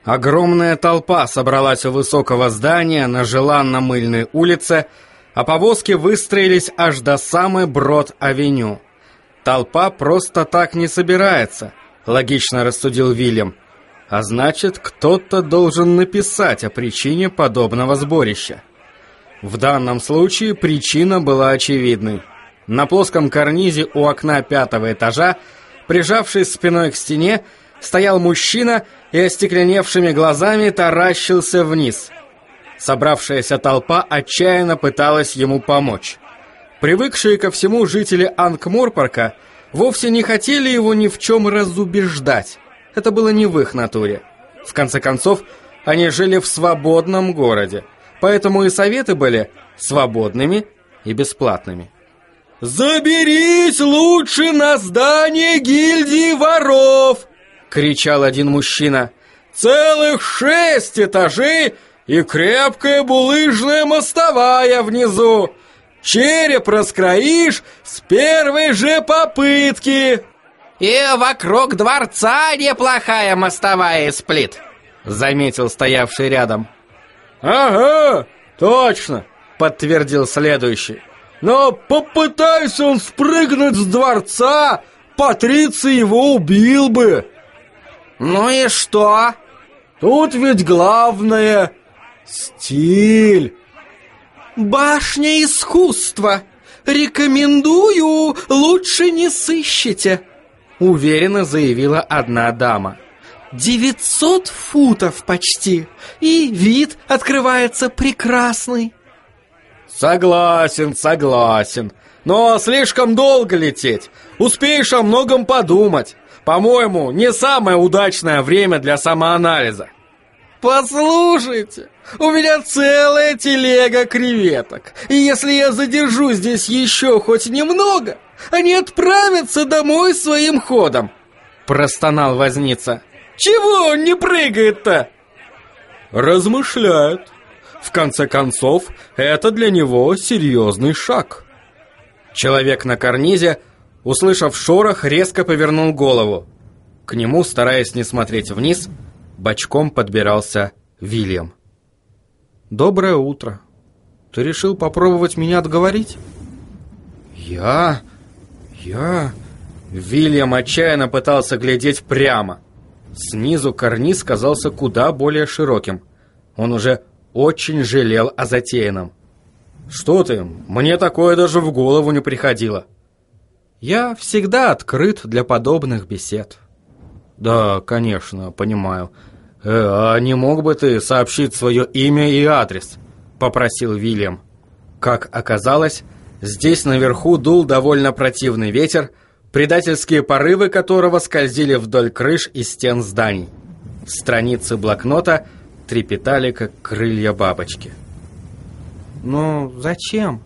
Огромная толпа собралась у высокого здания на Желанно-Мыльной улице, а повозки выстроились аж до самой Брод-авеню. Толпа просто так не собирается, логично рассудил Вильям. А значит, кто-то должен написать о причине подобного сборища. В данном случае причина была очевидной. На плоском карнизе у окна 5-го этажа, прижавшись спиной к стене, стоял мужчина и остекленевшими глазами таращился вниз. Собравшаяся толпа отчаянно пыталась ему помочь. Привыкшие ко всему жители Анкморпорка вовсе не хотели его ни в чем разубеждать. Это было не в их натуре. В конце концов, они жили в свободном городе, поэтому и советы были свободными и бесплатными. «Заберись лучше на здание гильдии воров!» — кричал один мужчина. «Целых 6 этажей и крепкая булыжная мостовая внизу! Череп раскроишь с первой же попытки!» «И вокруг дворца неплохая мостовая сплит», — заметил стоявший рядом. «Ага, точно», — подтвердил следующий. «Но попытайся он спрыгнуть с дворца, Патриций его убил бы». «Ну и что?» «Тут ведь главное — стиль». «Башня искусства. Рекомендую, лучше не сыщите», — уверенно заявила одна дама. 900 футов почти, и вид открывается прекрасный. Согласен, но слишком долго лететь. Успеешь о многом подумать. По-моему, не самое удачное время для самоанализа. Послушайте, у меня целая телега креветок, и если я задержу здесь еще хоть немного, они отправятся домой своим ходом, простонал возница. Чего он не прыгает-то? Размышляет. В конце концов, это для него серьезный шаг. Человек на карнизе, услышав шорох, резко повернул голову. К нему, стараясь не смотреть вниз, бочком подбирался Вильям. «Доброе утро. Ты решил попробовать меня отговорить?» Я... Вильям отчаянно пытался глядеть прямо. Снизу карниз казался куда более широким. Он уже очень жалел о затеянном. «Что ты? Мне такое даже в голову не приходило». «Я всегда открыт для подобных бесед». «Да, конечно, понимаю. А не мог бы ты сообщить свое имя и адрес?» — попросил Вильям. Как оказалось, здесь наверху дул довольно противный ветер, предательские порывы которого скользили вдоль крыш и стен зданий. Страницы блокнота трепетали, как крылья бабочки. «Ну, зачем?»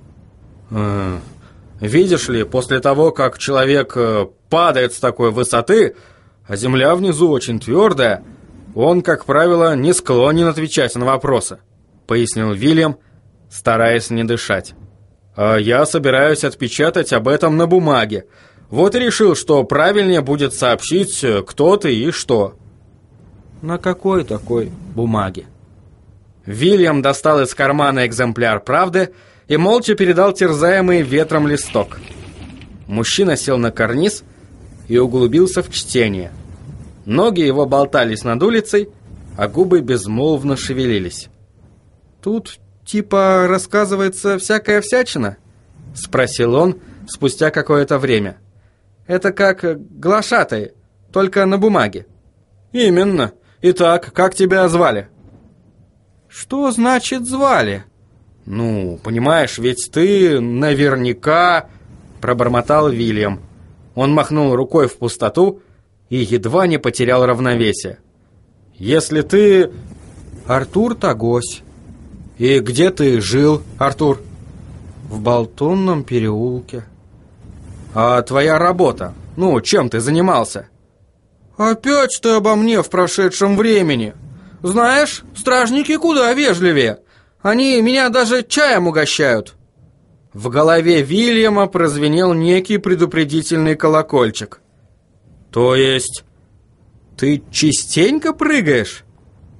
«Видишь ли, после того, как человек падает с такой высоты, а земля внизу очень твердая, он, как правило, не склонен отвечать на вопросы», — пояснил Вильям, стараясь не дышать. «А я собираюсь отпечатать об этом на бумаге. Вот и решил, что правильнее будет сообщить, кто ты и что». «На какой такой бумаге?» Вильям достал из кармана экземпляр «Правды» и молча передал терзаемый ветром листок. Мужчина сел на карниз и углубился в чтение. Ноги его болтались над улицей, а губы безмолвно шевелились. «Тут типа рассказывается всякая всячина?» — спросил он спустя какое-то время. «Это как глашатай, только на бумаге». «Именно. Итак, как тебя звали?» «Что значит звали?» «Ну, понимаешь, ведь ты наверняка...» — пробормотал Вильям. Он махнул рукой в пустоту и едва не потерял равновесие. «Если ты...» «Артур Тагось». «И где ты жил, Артур?» «В Болтонном переулке». «А твоя работа? Ну, чем ты занимался?» «Опять ты обо мне в прошедшем времени. Знаешь, стражники куда вежливее. Они меня даже чаем угощают». В голове Вильяма прозвенел некий предупредительный колокольчик. «То есть ты частенько прыгаешь?»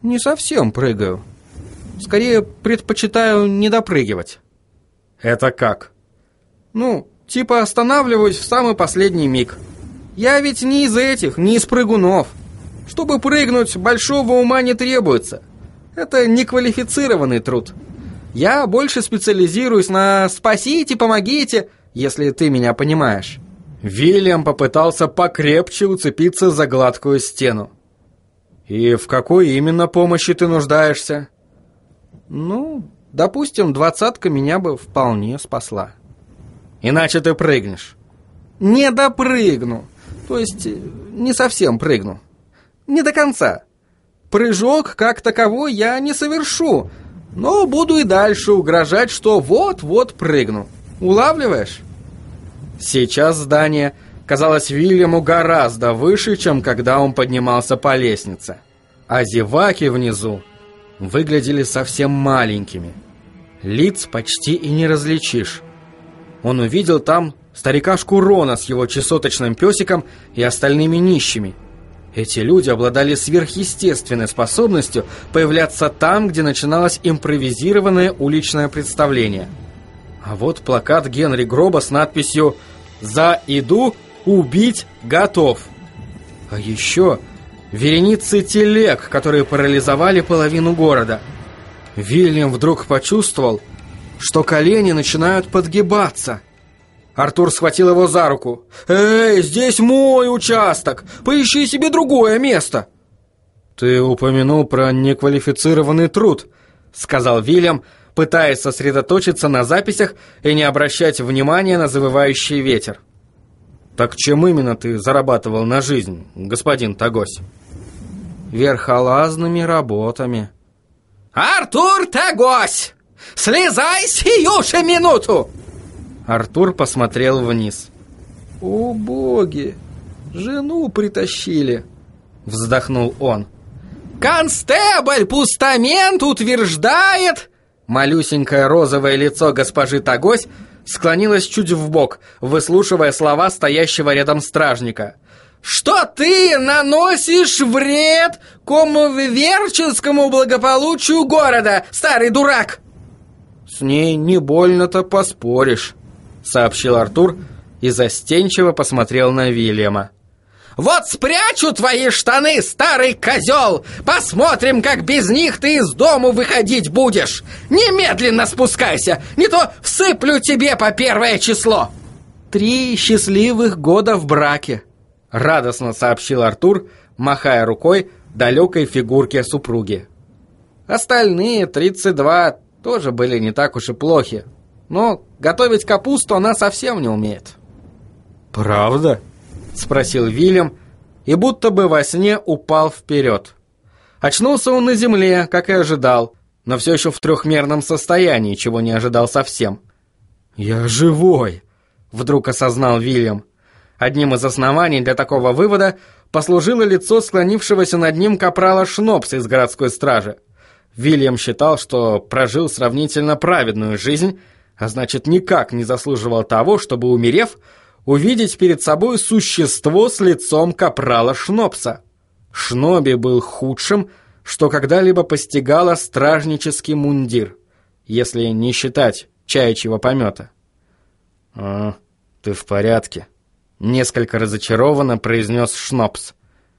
Не совсем прыгаю. Скорее предпочитаю не допрыгивать. Это как? Ну, типа останавливаюсь в самый последний миг. Я ведь не из этих, не из прыгунов. Чтобы прыгнуть, большого ума не требуется. Это неквалифицированный труд. Я больше специализируюсь на «спасите, помогите», если ты меня понимаешь. Вильям попытался покрепче уцепиться за гладкую стену. И в какой именно помощи ты нуждаешься? Ну, допустим, 20-ка меня бы вполне спасла. Иначе ты прыгнешь. Не допрыгну. То есть, не совсем прыгну. Не до конца. Прыжок как таковой я не совершу, но буду и дальше угрожать, что вот-вот прыгну. Улавливаешь? Сейчас здание казалось Вильяму гораздо выше, чем когда он поднимался по лестнице. А зеваки внизу выглядели совсем маленькими. Лиц почти и не различишь. Он увидел там старикашку Рона с его чесоточным песиком и остальными нищими. Эти люди обладали сверхъестественной способностью появляться там, где начиналось импровизированное уличное представление. А вот плакат Генри Гроба с надписью «За еду убить готов». А еще вереницы телег, которые парализовали половину города. Вильям вдруг почувствовал, что колени начинают подгибаться. Артур схватил его за руку. «Эй, здесь мой участок! Поищи себе другое место!» «Ты упомянул про неквалифицированный труд», — сказал Вильям, пытаясь сосредоточиться на записях и не обращать внимания на завывающий ветер. «Так чем именно ты зарабатывал на жизнь, господин Тагось?» «Верхолазными работами». «Артур Тагось! Слезай сию же минуту!» Артур посмотрел вниз. «О боги! Жену притащили!» Вздохнул он. «Констебль Пустамент утверждает...» Малюсенькое розовое лицо госпожи Тагось склонилось чуть вбок, выслушивая слова стоящего рядом стражника. «Что ты наносишь вред коммерческому благополучию города, старый дурак!» «С ней не больно-то поспоришь», — сообщил Артур и застенчиво посмотрел на Вильяма. «Вот спрячу твои штаны, старый козел! Посмотрим, как без них ты из дому выходить будешь! Немедленно спускайся, не то всыплю тебе по 1 число!» 3 счастливых года в браке», — радостно сообщил Артур, махая рукой далекой фигурке супруги. Остальные 32 тоже были не так уж и плохи, но готовить капусту она совсем не умеет. «Правда?» — спросил Вильям, и будто бы во сне упал вперед. Очнулся он на земле, как и ожидал, но все еще в трехмерном состоянии, чего не ожидал совсем. «Я живой!» — вдруг осознал Вильям. Одним из оснований для такого вывода послужило лицо склонившегося над ним капрала Шнопса из городской стражи. Вильям считал, что прожил сравнительно праведную жизнь, а значит, никак не заслуживал того, чтобы, умерев, увидеть перед собой существо с лицом капрала Шнопса. Шноби был худшим, что когда-либо постигало стражнический мундир, если не считать чаячьего помета. «А, ты в порядке?» — несколько разочарованно произнес Шнопс.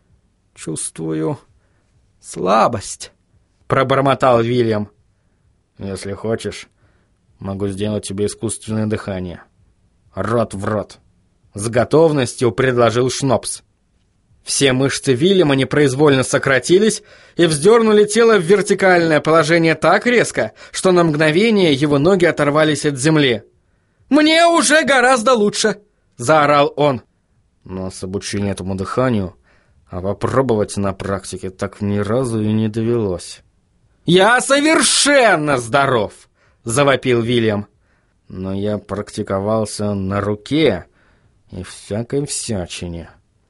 «Чувствую слабость», — пробормотал Вильям. «Если хочешь, могу сделать тебе искусственное дыхание. Рот в рот», — с готовностью предложил Шнопс. Все мышцы Вильяма непроизвольно сократились и вздернули тело в вертикальное положение так резко, что на мгновение его ноги оторвались от земли. «Мне уже гораздо лучше!» — заорал он. «Но с обучением этому дыханию, а попробовать на практике так ни разу и не довелось». «Я совершенно здоров!» — завопил Вильям. «Но я практиковался на руке и всякой всячине.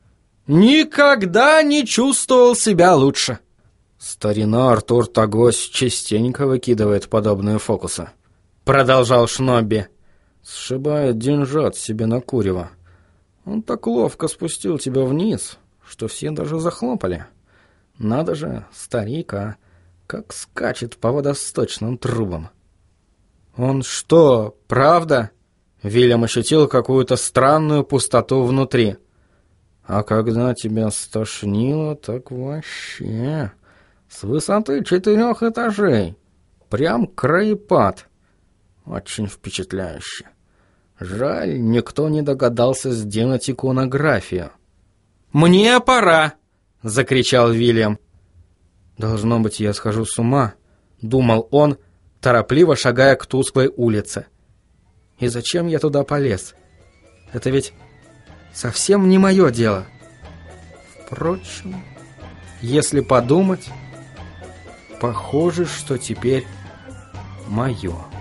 Никогда не чувствовал себя лучше». «Старина Артур Тагось частенько выкидывает подобные фокусы», — продолжал Шнобби. «Сшибает деньжат себе на курево. Он так ловко спустил тебя вниз, что все даже захлопали. Надо же, старик, а как скачет по водосточным трубам. Он что, правда? Вильям ощутил какую-то странную пустоту внутри. А когда тебя стошнило, так вообще... С высоты 4 этажей. Прям краепад. Очень впечатляюще. Жаль, никто не догадался сделать иконографию. «Мне пора!» — закричал Вильям. «Должно быть, я схожу с ума», — думал он, торопливо шагая к тусклой улице. «И зачем я туда полез? Это ведь совсем не мое дело. Впрочем, если подумать, похоже, что теперь мое».